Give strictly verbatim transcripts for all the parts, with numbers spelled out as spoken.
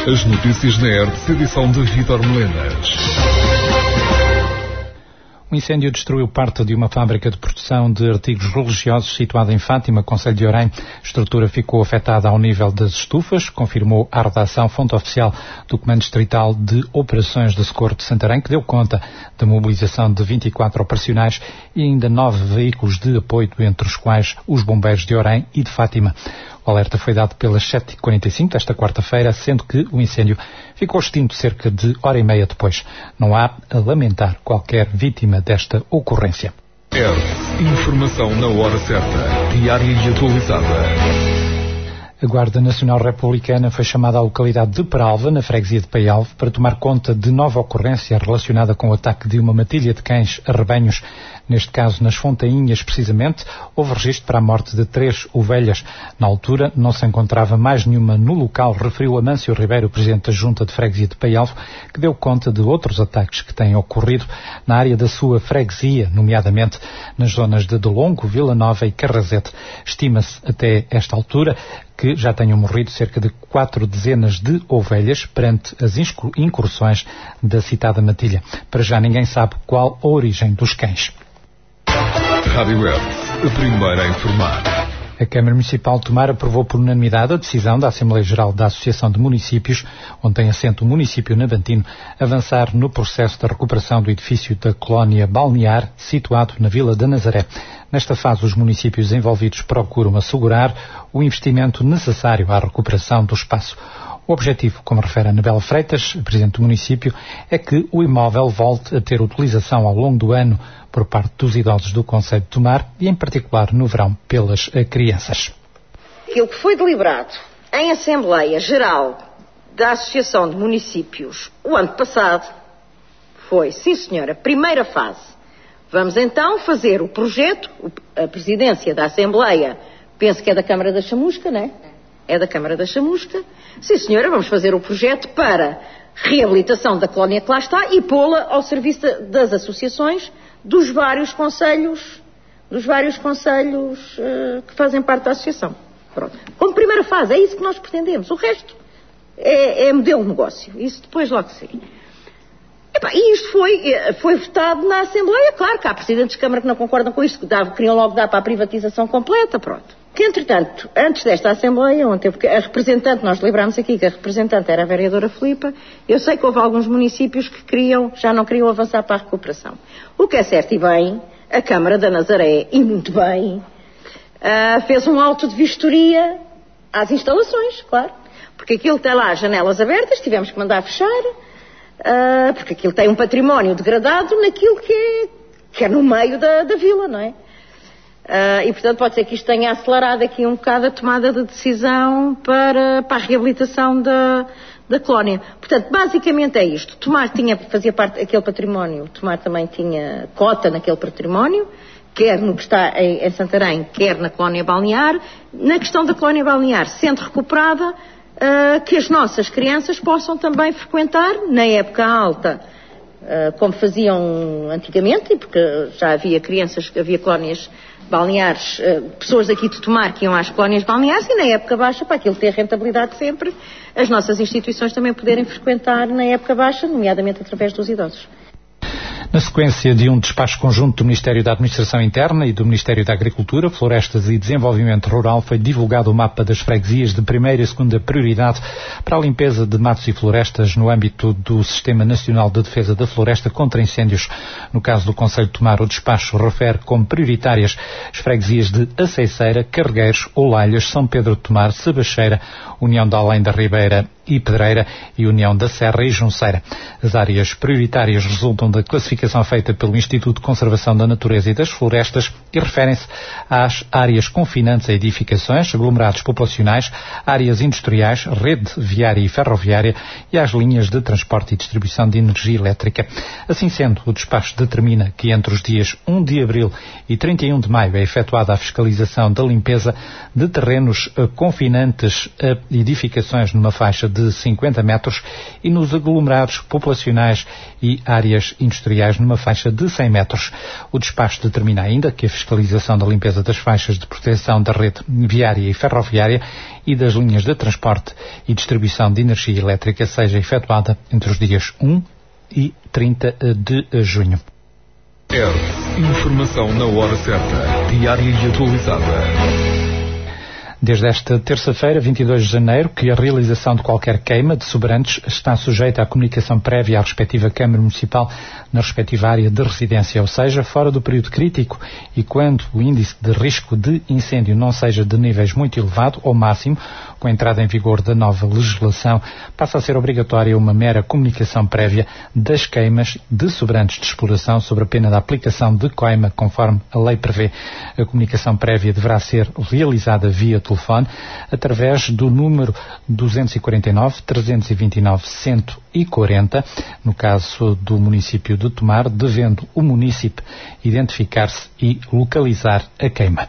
As notícias na E R T, edição de Vítor Melenas. Um incêndio destruiu parte de uma fábrica de produção de artigos religiosos situada em Fátima, concelho de Orém. A estrutura ficou afetada ao nível das estufas, confirmou a redação fonte oficial do Comando Distrital de Operações de Socorro de Santarém, que deu conta da mobilização de vinte e quatro operacionais e ainda nove veículos de apoio, entre os quais os bombeiros de Orém e de Fátima. O alerta foi dado pelas sete e quarenta e cinco desta quarta-feira, sendo que o incêndio ficou extinto cerca de hora e meia depois. Não há a lamentar qualquer vítima desta ocorrência. E R T, informação na hora certa, diária e atualizada. A Guarda Nacional Republicana foi chamada à localidade de Peralva, na freguesia de Paialve, para tomar conta de nova ocorrência relacionada com o ataque de uma matilha de cães a rebanhos. Neste caso, nas Fontainhas, precisamente, houve registro para a morte de três ovelhas. Na altura, não se encontrava mais nenhuma no local, referiu Amâncio Ribeiro, presidente da Junta de Freguesia de Paialve, que deu conta de outros ataques que têm ocorrido na área da sua freguesia, nomeadamente nas zonas de Dolongo, Vila Nova e Carrazete. Estima-se, até esta altura, que já tenham morrido cerca de quatro dezenas de ovelhas perante as incursões da citada matilha. Para já ninguém sabe qual a origem dos cães. Rádio E R T, a primeira a informar. A Câmara Municipal de Tomar aprovou por unanimidade a decisão da Assembleia Geral da Associação de Municípios, onde tem assento o município navantino, avançar no processo da recuperação do edifício da colónia balnear, situado na Vila da Nazaré. Nesta fase, os municípios envolvidos procuram assegurar o investimento necessário à recuperação do espaço. O objetivo, como refere a Anabela Freitas, presidente do município, é que o imóvel volte a ter utilização ao longo do ano por parte dos idosos do concelho de Tomar e, em particular, no verão, pelas crianças. Aquilo que foi deliberado em Assembleia Geral da Associação de Municípios o ano passado foi, sim senhora, primeira fase. Vamos então fazer o projeto, a presidência da Assembleia, penso que é da Câmara da Chamusca, não é? É da Câmara da Chamusca. Sim senhora, vamos fazer o projeto para reabilitação da colónia que lá está e pô-la ao serviço das associações dos vários concelhos, dos vários concelhos uh, que fazem parte da associação. Pronto. Como primeira fase, é isso que nós pretendemos. O resto é, é modelo de negócio. Isso depois logo se vê. E isto foi, foi votado na Assembleia. Claro que há presidentes de Câmara que não concordam com isto, que dava, queriam logo dar para a privatização completa, pronto. Que, entretanto, antes desta Assembleia, ontem, porque a representante, nós deliberámos aqui que a representante era a vereadora Filipa, eu sei que houve alguns municípios que queriam, já não queriam avançar para a recuperação. O que é certo e bem, a Câmara da Nazaré, e muito bem, uh, fez um auto de vistoria às instalações, claro. Porque aquilo tem lá as janelas abertas, tivemos que mandar fechar, uh, porque aquilo tem um património degradado naquilo que é, que é no meio da, da vila, não é? Uh, e, portanto, pode ser que isto tenha acelerado aqui um bocado a tomada de decisão para, para a reabilitação da, da colónia. Portanto, basicamente é isto. Tomar tinha, fazia parte daquele património, Tomar também tinha cota naquele património, quer no que está em, em Santarém, quer na colónia balnear. Na questão da colónia balnear, sendo recuperada, uh, que as nossas crianças possam também frequentar, na época alta, uh, como faziam antigamente, porque já havia crianças, havia colónias balneares, pessoas aqui de Tomar que iam às colónias balneares e na época baixa, para aquilo ter rentabilidade sempre, as nossas instituições também poderem frequentar na época baixa, nomeadamente através dos idosos. Na sequência de um despacho conjunto do Ministério da Administração Interna e do Ministério da Agricultura, Florestas e Desenvolvimento Rural, foi divulgado o mapa das freguesias de primeira e segunda prioridade para a limpeza de matos e florestas no âmbito do Sistema Nacional de Defesa da Floresta contra Incêndios. No caso do concelho de Tomar, o despacho refere como prioritárias as freguesias de Aceiceira, Carregueiros, Olalhas, São Pedro de Tomar, Sabacheira, União da Além da Ribeira e Pedreira e União da Serra e Junceira. As áreas prioritárias resultam da classificação feita pelo Instituto de Conservação da Natureza e das Florestas e referem-se às áreas confinantes a edificações, aglomerados populacionais, áreas industriais, rede viária e ferroviária e às linhas de transporte e distribuição de energia elétrica. Assim sendo, o despacho determina que entre os dias um de abril e trinta e um de maio é efetuada a fiscalização da limpeza de terrenos confinantes a edificações numa faixa de cinquenta metros e nos aglomerados populacionais e áreas industriais residenciais numa faixa de cem metros. O despacho determina ainda que a fiscalização da limpeza das faixas de proteção da rede viária e ferroviária e das linhas de transporte e distribuição de energia elétrica seja efetuada entre os dias um e trinta de junho. R. Informação na hora certa, diária e atualizada. Desde esta terça-feira, vinte e dois de janeiro, que a realização de qualquer queima de sobrantes está sujeita à comunicação prévia à respectiva Câmara Municipal na respectiva área de residência, ou seja, fora do período crítico e quando o índice de risco de incêndio não seja de níveis muito elevado ou máximo, com a entrada em vigor da nova legislação, passa a ser obrigatória uma mera comunicação prévia das queimas de sobrantes de exploração sob a pena da aplicação de coima, conforme a lei prevê. A comunicação prévia deverá ser realizada via telefone através do número duzentos e quarenta e nove, trezentos e vinte e nove, cento e quarenta, no caso do município de Tomar, devendo o munícipe identificar-se e localizar a queima.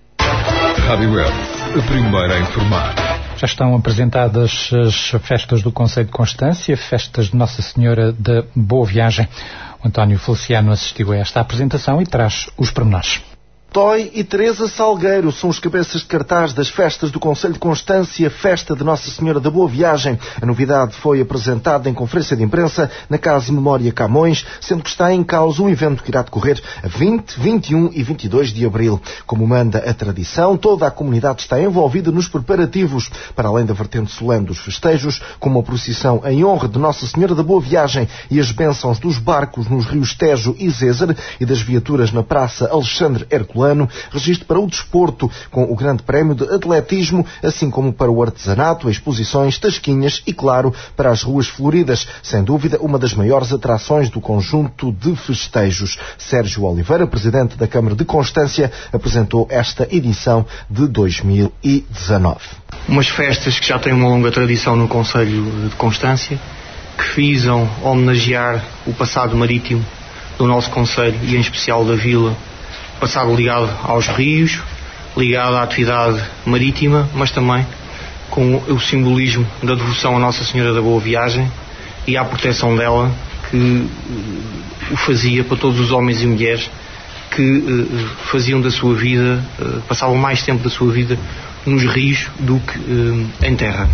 Rádio Web, a primeira a informar. Já estão apresentadas as festas do Concelho de Constância, festas de Nossa Senhora da Boa Viagem. O António Feliciano assistiu a esta apresentação e traz os pormenores. Toy e Teresa Salgueiro são os cabeças de cartaz das festas do Concelho de Constância, festa de Nossa Senhora da Boa Viagem. A novidade foi apresentada em conferência de imprensa na Casa Memória Camões, sendo que está em causa um evento que irá decorrer a vinte, vinte e um e vinte e dois de abril. Como manda a tradição, toda a comunidade está envolvida nos preparativos, para além da vertente solene dos festejos, como a procissão em honra de Nossa Senhora da Boa Viagem e as bênçãos dos barcos nos rios Tejo e Zézer e das viaturas na Praça Alexandre Herculano. Registro para o desporto, com o Grande Prémio de Atletismo, assim como para o artesanato, exposições, tasquinhas e, claro, para as ruas floridas. Sem dúvida, uma das maiores atrações do conjunto de festejos. Sérgio Oliveira, presidente da Câmara de Constância, apresentou esta edição de dois mil e dezanove. Umas festas que já têm uma longa tradição no Concelho de Constância, que visam homenagear o passado marítimo do nosso concelho e, em especial, da vila, passado ligado aos rios, ligado à atividade marítima, mas também com o simbolismo da devoção a Nossa Senhora da Boa Viagem e à proteção dela, que uh, o fazia para todos os homens e mulheres que uh, faziam da sua vida, uh, passavam mais tempo da sua vida nos rios do que uh, em terra.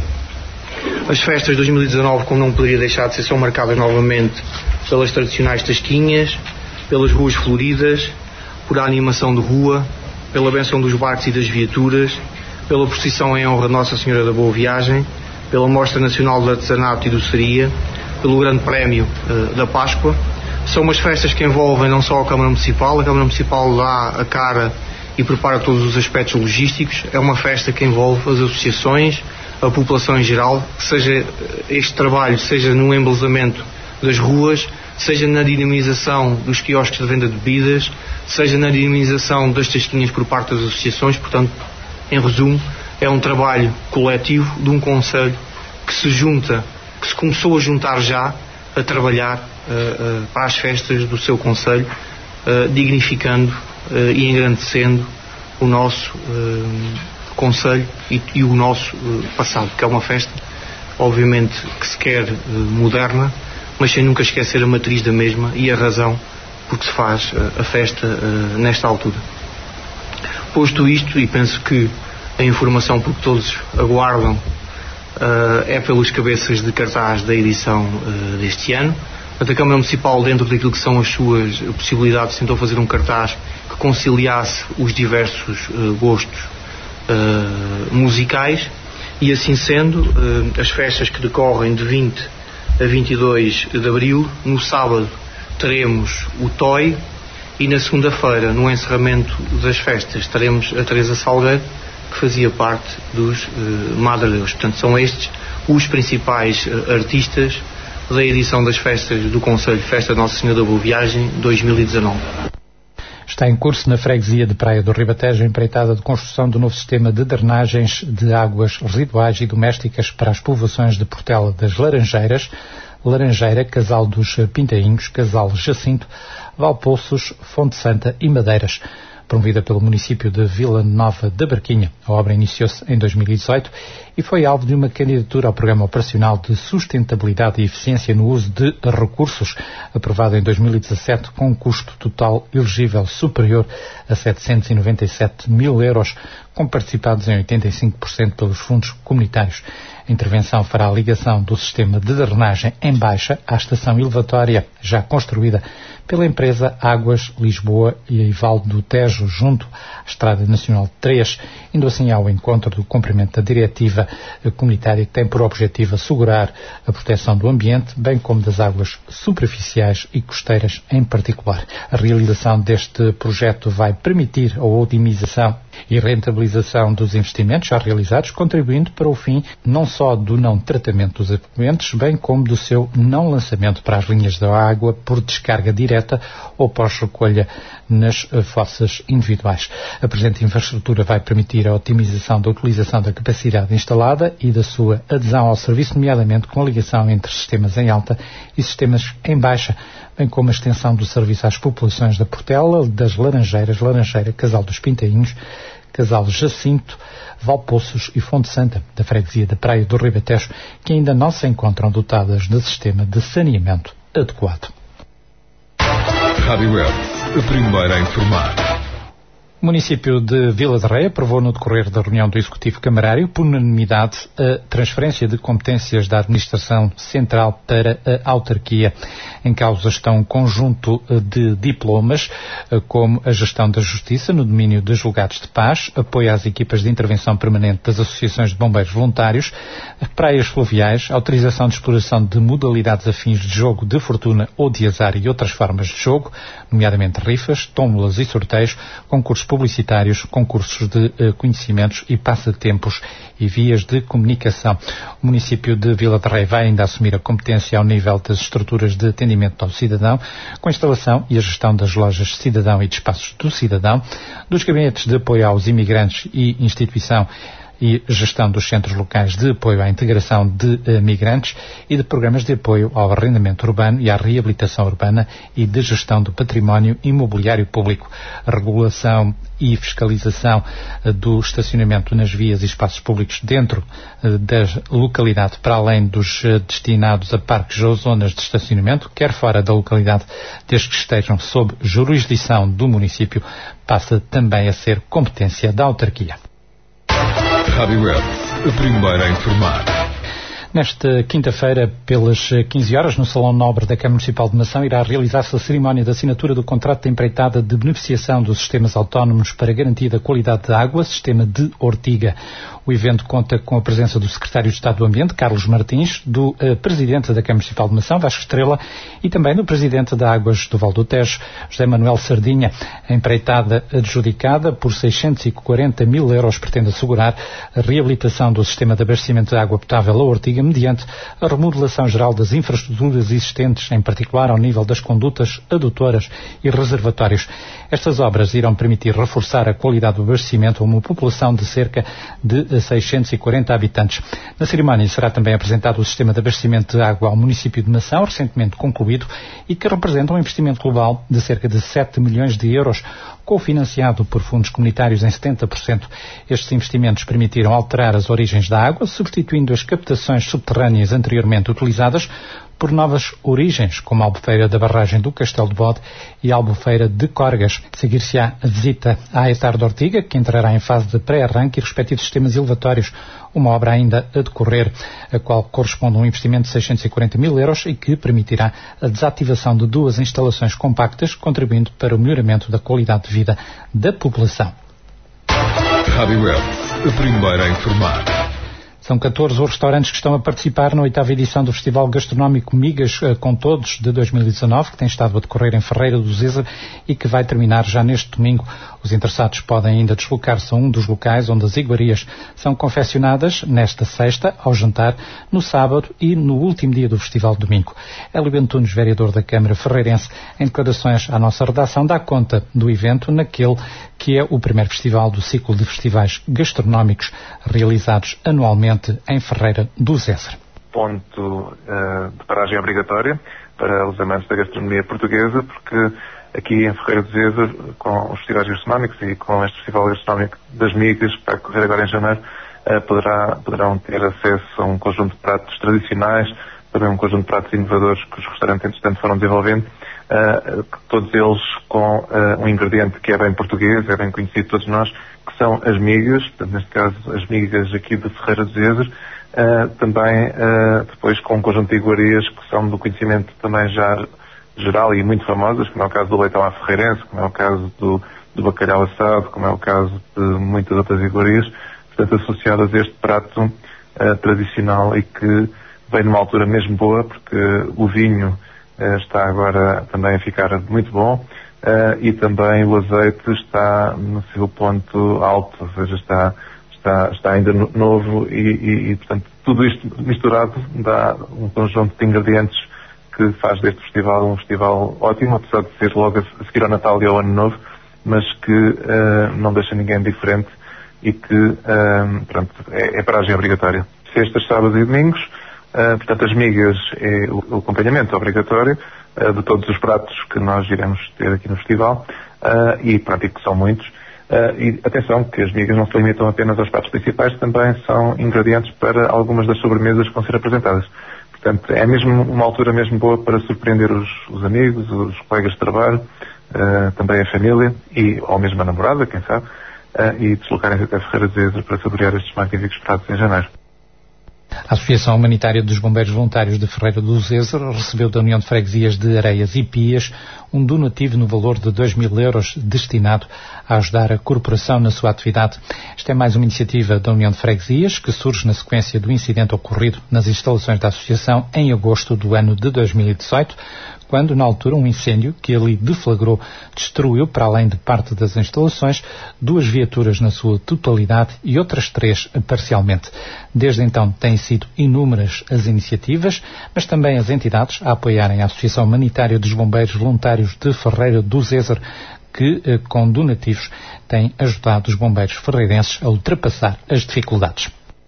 As festas de dois mil e dezanove, como não poderia deixar de ser, são marcadas novamente pelas tradicionais tasquinhas, pelas ruas floridas, por a animação de rua, pela bênção dos barcos e das viaturas, pela procissão em honra de Nossa Senhora da Boa Viagem, pela Mostra Nacional de Artesanato e Doçaria, pelo Grande Prémio uh, da Páscoa. São umas festas que envolvem não só a Câmara Municipal, a Câmara Municipal dá a cara e prepara todos os aspectos logísticos. É uma festa que envolve as associações, a população em geral, seja este trabalho, seja no embelezamento das ruas, seja na dinamização dos quiosques de venda de bebidas, seja na dinamização das tasquinhas por parte das associações. Portanto, em resumo, é um trabalho coletivo de um concelho que se junta, que se começou a juntar já a trabalhar uh, uh, para as festas do seu concelho, uh, dignificando uh, e engrandecendo o nosso uh, concelho e, e o nosso uh, passado, que é uma festa, obviamente, que se quer uh, moderna, mas sem nunca esquecer a matriz da mesma e a razão por que se faz uh, a festa uh, nesta altura. Posto isto, e penso que a informação por que todos aguardam uh, é pelos cabeças de cartaz da edição uh, deste ano. A Câmara Municipal, dentro daquilo que são as suas possibilidades, tentou fazer um cartaz que conciliasse os diversos uh, gostos uh, musicais, e assim sendo, uh, as festas que decorrem de vinte a vinte e dois de abril, no sábado teremos o Toy e na segunda-feira, no encerramento das festas, teremos a Teresa Salgueiro, que fazia parte dos uh, Madre Deus. Portanto, são estes os principais uh, artistas da edição das festas do Concelho Festa de Nossa Senhora da Boa Viagem dois mil e dezanove. Está em curso na freguesia de Praia do Ribatejo a empreitada de construção do novo sistema de drenagens de águas residuais e domésticas para as povoações de Portela das Laranjeiras, Laranjeira, Casal dos Pintainhos, Casal Jacinto, Valpoços, Fonte Santa e Madeiras. promovida pelo município de Vila Nova da Barquinha. A obra iniciou-se em dois mil e dezoito e foi alvo de uma candidatura ao Programa Operacional de Sustentabilidade e Eficiência no Uso de Recursos, aprovado em dois mil e dezassete, com um custo total elegível superior a setecentos e noventa e sete mil euros, com participados em oitenta e cinco por cento pelos fundos comunitários. A intervenção fará a ligação do sistema de drenagem em baixa à estação elevatória já construída pela empresa Águas Lisboa e Eivaldo do Tejo, junto à Estrada Nacional três, indo assim ao encontro do cumprimento da diretiva comunitária que tem por objetivo assegurar a proteção do ambiente, bem como das águas superficiais e costeiras em particular. A realização deste projeto vai permitir a otimização e rentabilização dos investimentos já realizados, contribuindo para o fim não só do não tratamento dos efluentes, bem como do seu não lançamento para as linhas da água por descarga direta ou pós-recolha nas fossas individuais. A presente infraestrutura vai permitir a otimização da utilização da capacidade instalada e da sua adesão ao serviço, nomeadamente com a ligação entre sistemas em alta e sistemas em baixa, bem como a extensão do serviço às populações da Portela, das Laranjeiras, Laranjeira, Casal dos Pintainhos, Casal Jacinto, Valpoços e Fonte Santa, da freguesia da Praia do Ribatejo, que ainda não se encontram dotadas de sistema de saneamento adequado. Rádio Web, a primeira a informar. O município de Vila de Rei aprovou no decorrer da reunião do Executivo Camarário, por unanimidade, a transferência de competências da Administração Central para a autarquia. Em causa estão um conjunto de diplomas, como a gestão da justiça no domínio dos julgados de paz, apoio às equipas de intervenção permanente das associações de bombeiros voluntários, praias fluviais, autorização de exploração de modalidades afins de jogo de fortuna ou de azar e outras formas de jogo, nomeadamente rifas, tómbolas e sorteios, concursos publicitários, concursos de uh, conhecimentos e passatempos e vias de comunicação. O município de Vila de Rei vai ainda assumir a competência ao nível das estruturas de atendimento ao cidadão, com a instalação e a gestão das lojas Cidadão e de espaços do cidadão, dos gabinetes de apoio aos imigrantes e instituição e gestão dos centros locais de apoio à integração de uh, migrantes e de programas de apoio ao arrendamento urbano e à reabilitação urbana e de gestão do património imobiliário público, regulação e fiscalização uh, do estacionamento nas vias e espaços públicos dentro uh, da localidade, para além dos uh, destinados a parques ou zonas de estacionamento, quer fora da localidade, desde que estejam sob jurisdição do município, passa também a ser competência da autarquia. Rádio Web, a primeira a informar. Nesta quinta-feira, pelas quinze horas, no Salão Nobre da Câmara Municipal de Mação, irá realizar-se a cerimónia de assinatura do contrato de empreitada de beneficiação dos sistemas autónomos para garantia da qualidade de água, sistema de Ortiga. O evento conta com a presença do Secretário de Estado do Ambiente, Carlos Martins, do uh, Presidente da Câmara Municipal de Mação, Vasco Estrela, e também do Presidente da Águas do Val do Tejo, José Manuel Sardinha. A empreitada adjudicada por seiscentos e quarenta mil euros pretende assegurar a reabilitação do sistema de abastecimento de água potável a Ortiga mediante a remodelação geral das infraestruturas existentes, em particular ao nível das condutas adutoras e reservatórios. Estas obras irão permitir reforçar a qualidade do abastecimento a uma população de cerca de seiscentos e quarenta habitantes. Na cerimónia será também apresentado o sistema de abastecimento de água ao município de Mação, recentemente concluído, e que representa um investimento global de cerca de sete milhões de euros, cofinanciado por fundos comunitários em setenta por cento. Estes investimentos permitiram alterar as origens da água, substituindo as captações subterrâneas anteriormente utilizadas por novas origens, como a Albufeira da Barragem do Castelo de Bode e a Albufeira de Corgas. Seguir-se-á a visita à Etar de Ortiga, que entrará em fase de pré-arranque e respectivos sistemas elevatórios, uma obra ainda a decorrer, a qual corresponde a um investimento de seiscentos e quarenta mil euros e que permitirá a desativação de duas instalações compactas, contribuindo para o melhoramento da qualidade de vida da população. Rádio Web, a primeira a informar. São catorze os restaurantes que estão a participar na oitava edição do Festival Gastronómico Migas com Todos de dois mil e dezanove, que tem estado a decorrer em Ferreira do Zézer e que vai terminar já neste domingo. Os interessados podem ainda deslocar-se a um dos locais onde as iguarias são confeccionadas nesta sexta, ao jantar, no sábado e no último dia do festival, domingo. Hélio Antunes, vereador da Câmara Ferreirense, em declarações à nossa redação, dá conta do evento naquele que é o primeiro festival do ciclo de festivais gastronómicos realizados anualmente em Ferreira do Zézer. Ponto uh, de paragem obrigatória para os amantes da gastronomia portuguesa, porque aqui em Ferreira de Zezer, com os festivais gastronómicos e com este festival gastronómico das migas, que vai correr agora em janeiro, uh, poderá, poderão ter acesso a um conjunto de pratos tradicionais, também um conjunto de pratos inovadores que os restaurantes, entretanto, foram desenvolvendo, uh, todos eles com uh, um ingrediente que é bem português, é bem conhecido de todos nós, que são as migas, portanto, neste caso, as migas aqui de Ferreira de Zezer, uh, também uh, depois com um conjunto de iguarias que são do conhecimento também já geral e muito famosas, como é o caso do leitão à ferreirense, como é o caso do, do bacalhau assado, como é o caso de muitas outras iguarias, portanto, associadas a este prato uh, tradicional e que vem numa altura mesmo boa, porque o vinho uh, está agora também a ficar muito bom uh, e também o azeite está no seu ponto alto, ou seja, está, está, está ainda no, novo e, e, e, portanto, tudo isto misturado dá um conjunto de ingredientes que faz deste festival um festival ótimo, apesar de ser logo a seguir ao Natal e ao Ano Novo, mas que uh, não deixa ninguém diferente e que uh, pronto, é, é paragem obrigatória. Sextas, sábados e domingos. Uh, portanto, as migas é o, o acompanhamento obrigatório uh, de todos os pratos que nós iremos ter aqui no festival uh, e, pronto, e que são muitos. Uh, e atenção que as migas não se limitam apenas aos pratos principais, também são ingredientes para algumas das sobremesas que vão ser apresentadas. Portanto, é mesmo uma altura mesmo boa para surpreender os, os amigos, os colegas de trabalho, uh, também a família e ou mesmo a namorada, quem sabe, uh, e deslocarem-se até Ferreira de Zezer para saborear estes magníficos pratos em janeiro. A Associação Humanitária dos Bombeiros Voluntários de Ferreira do Zezer recebeu da União de Freguesias de Areias e Pias um donativo no valor de dois mil euros destinado a ajudar a corporação na sua atividade. Esta é mais uma iniciativa da União de Freguesias que surge na sequência do incidente ocorrido nas instalações da Associação em agosto do ano de dois mil e dezoito, quando, na altura, um incêndio que ali deflagrou destruiu, para além de parte das instalações, duas viaturas na sua totalidade e outras três parcialmente. Desde então têm sido inúmeras as iniciativas, mas também as entidades a apoiarem a Associação Humanitária dos Bombeiros Voluntários de Ferreira do Zezer, que, com donativos, tem ajudado os bombeiros ferreirenses a ultrapassar as dificuldades.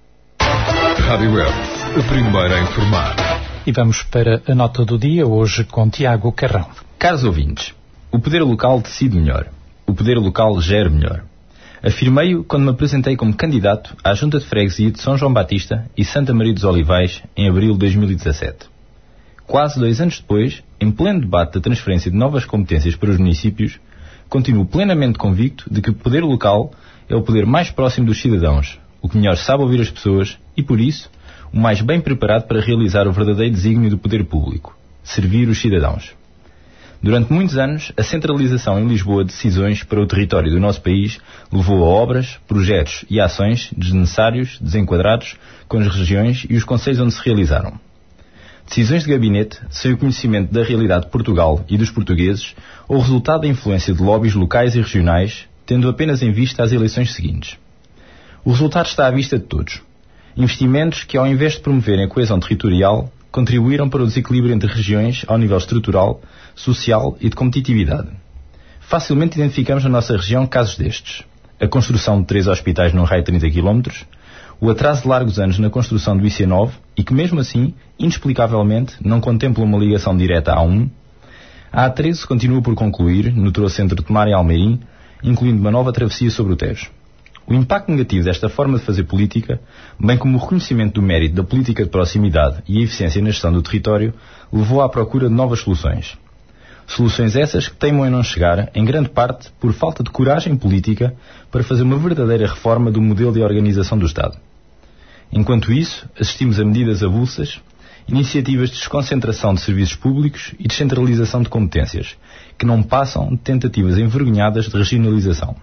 Rádio Web, a primeira a informar. E vamos para a nota do dia, hoje com Tiago Carrão. Caros ouvintes, o poder local decide melhor. O poder local gera melhor. Afirmei-o quando me apresentei como candidato à Junta de Freguesia de São João Batista e Santa Maria dos Olivais em abril de dois mil e dezassete. Quase dois anos depois, em pleno debate da transferência de novas competências para os municípios, continuo plenamente convicto de que o poder local é o poder mais próximo dos cidadãos, o que melhor sabe ouvir as pessoas e, por isso, o mais bem preparado para realizar o verdadeiro desígnio do poder público, servir os cidadãos. Durante muitos anos, a centralização em Lisboa de decisões para o território do nosso país levou a obras, projetos e ações desnecessários, desenquadrados com as regiões e os concelhos onde se realizaram. Decisões de gabinete sem o conhecimento da realidade de Portugal e dos portugueses ou resultado da influência de lobbies locais e regionais, tendo apenas em vista as eleições seguintes. O resultado está à vista de todos. Investimentos que, ao invés de promoverem a coesão territorial, contribuíram para o desequilíbrio entre regiões ao nível estrutural, social e de competitividade. Facilmente identificamos na nossa região casos destes. A construção de três hospitais num raio de trinta quilómetros, o atraso de largos anos na construção do I C nove e que, mesmo assim, inexplicavelmente, não contempla uma ligação direta à A um. A A treze continua por concluir, no trocentro de Tomar e Almeirim, incluindo uma nova travessia sobre o Tejo. O impacto negativo desta forma de fazer política, bem como o reconhecimento do mérito da política de proximidade e a eficiência na gestão do território, levou à procura de novas soluções. Soluções essas que teimam em não chegar, em grande parte, por falta de coragem política para fazer uma verdadeira reforma do modelo de organização do Estado. Enquanto isso, assistimos a medidas avulsas, iniciativas de desconcentração de serviços públicos e descentralização de competências, que não passam de tentativas envergonhadas de regionalização.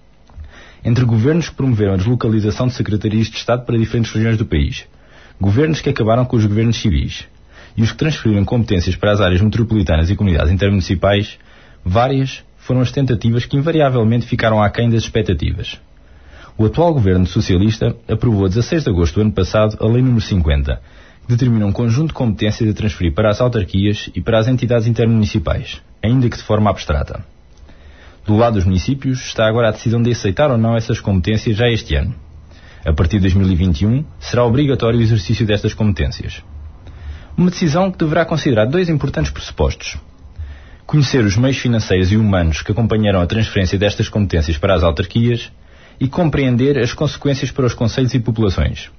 Entre governos que promoveram a deslocalização de secretarias de Estado para diferentes regiões do país, governos que acabaram com os governos civis e os que transferiram competências para as áreas metropolitanas e comunidades intermunicipais, várias foram as tentativas que invariavelmente ficaram aquém das expectativas. O atual governo socialista aprovou a dezasseis de agosto do ano passado a Lei número cinquenta, que determina um conjunto de competências a transferir para as autarquias e para as entidades intermunicipais, ainda que de forma abstrata. Do lado dos municípios está agora a decisão de aceitar ou não essas competências já este ano. A partir de dois mil e vinte e um, será obrigatório o exercício destas competências. Uma decisão que deverá considerar dois importantes pressupostos. conhecer os meios financeiros e humanos que acompanharam a transferência destas competências para as autarquias e compreender as consequências para os concelhos e populações.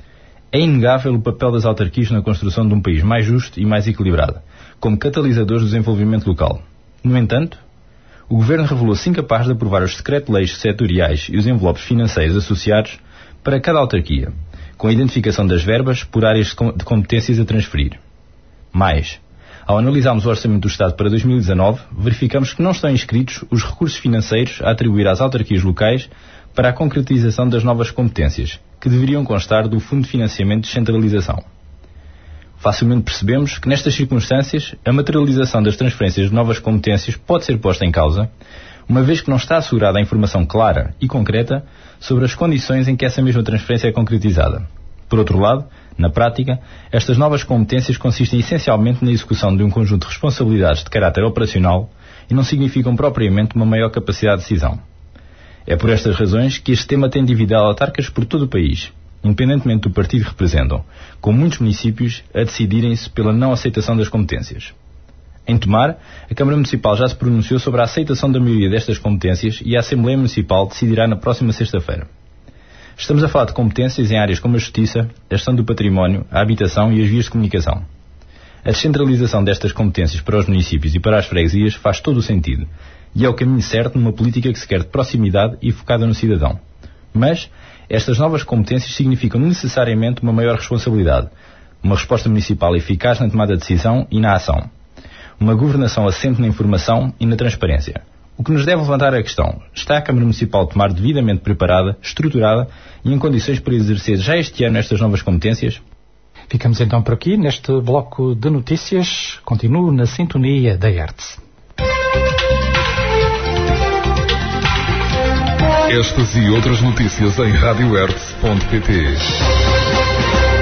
É inegável o papel das autarquias na construção de um país mais justo e mais equilibrado, como catalisadores do desenvolvimento local. No entanto, o Governo revelou-se incapaz de aprovar os decretos-leis setoriais e os envelopes financeiros associados para cada autarquia, com a identificação das verbas por áreas de competências a transferir. Mais, ao analisarmos o Orçamento do Estado para dois mil e dezanove, verificamos que não estão inscritos os recursos financeiros a atribuir às autarquias locais para a concretização das novas competências, que deveriam constar do Fundo de Financiamento de Descentralização. Facilmente percebemos que, nestas circunstâncias, a materialização das transferências de novas competências pode ser posta em causa, uma vez que não está assegurada a informação clara e concreta sobre as condições em que essa mesma transferência é concretizada. Por outro lado, na prática, estas novas competências consistem essencialmente na execução de um conjunto de responsabilidades de caráter operacional e não significam propriamente uma maior capacidade de decisão. É por estas razões que este tema tem dividido autarcas por todo o país, independentemente do partido que representam, com muitos municípios a decidirem-se pela não aceitação das competências. Em Tomar, a Câmara Municipal já se pronunciou sobre a aceitação da maioria destas competências e a Assembleia Municipal decidirá na próxima sexta-feira. Estamos a falar de competências em áreas como a justiça, a gestão do património, a habitação e as vias de comunicação. A descentralização destas competências para os municípios e para as freguesias faz todo o sentido, e é o caminho certo numa política que se quer de proximidade e focada no cidadão. Mas estas novas competências significam necessariamente uma maior responsabilidade, uma resposta municipal eficaz na tomada de decisão e na ação, uma governação assente na informação e na transparência. O que nos deve levantar a questão: está a Câmara Municipal de Tomar devidamente preparada, estruturada e em condições para exercer já este ano estas novas competências? Ficamos então por aqui neste bloco de notícias. Continuo na sintonia da Hertz. Estas e outras notícias em rádio hertz ponto pt.